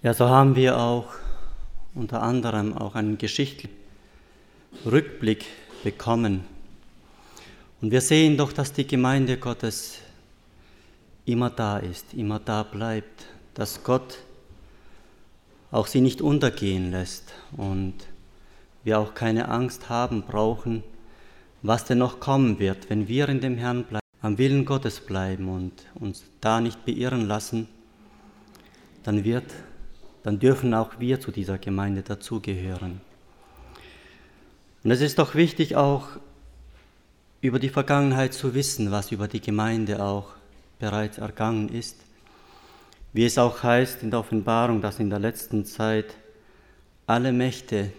Ja, so haben wir auch unter anderem auch einen geschichtlichen Rückblick bekommen. Und wir sehen doch, dass die Gemeinde Gottes immer da ist, immer da bleibt, dass Gott auch sie nicht untergehen lässt und wir auch keine Angst haben brauchen, was denn noch kommen wird, wenn wir in dem Herrn bleiben, am Willen Gottes bleiben und uns da nicht beirren lassen, dann dürfen auch wir zu dieser Gemeinde dazugehören. Und es ist doch wichtig, auch über die Vergangenheit zu wissen, was über die Gemeinde auch bereits ergangen ist. Wie es auch heißt in der Offenbarung, dass in der letzten Zeit alle Mächte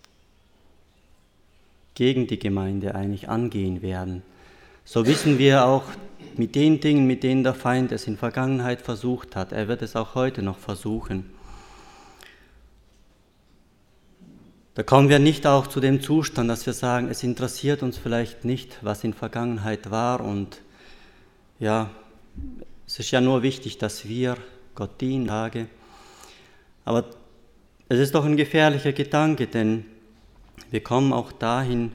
gegen die Gemeinde eigentlich angehen werden. So wissen wir auch mit den Dingen, mit denen der Feind es in der Vergangenheit versucht hat, er wird es auch heute noch versuchen. Da kommen wir nicht auch zu dem Zustand, dass wir sagen, es interessiert uns vielleicht nicht, was in der Vergangenheit war und ja, es ist ja nur wichtig, dass wir Gott dienen. Aber es ist doch ein gefährlicher Gedanke, denn wir kommen auch dahin,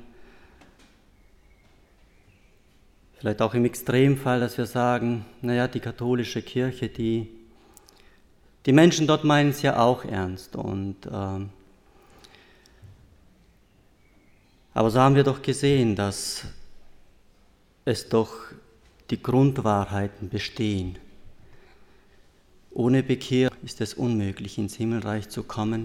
vielleicht auch im Extremfall, dass wir sagen, naja, die katholische Kirche, die Menschen dort meinen es ja auch ernst. Aber so haben wir doch gesehen, dass es doch die Grundwahrheiten bestehen. Ohne Bekehrung ist es unmöglich, ins Himmelreich zu kommen.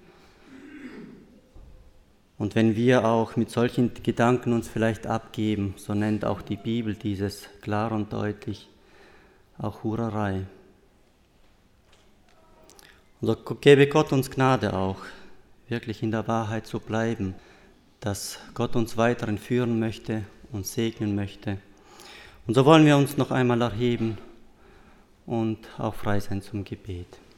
Und wenn wir auch mit solchen Gedanken uns vielleicht abgeben, so nennt auch die Bibel dieses klar und deutlich auch Hurerei. Und so gebe Gott uns Gnade auch, wirklich in der Wahrheit zu bleiben, dass Gott uns weiterhin führen möchte und segnen möchte. Und so wollen wir uns noch einmal erheben und auch frei sein zum Gebet.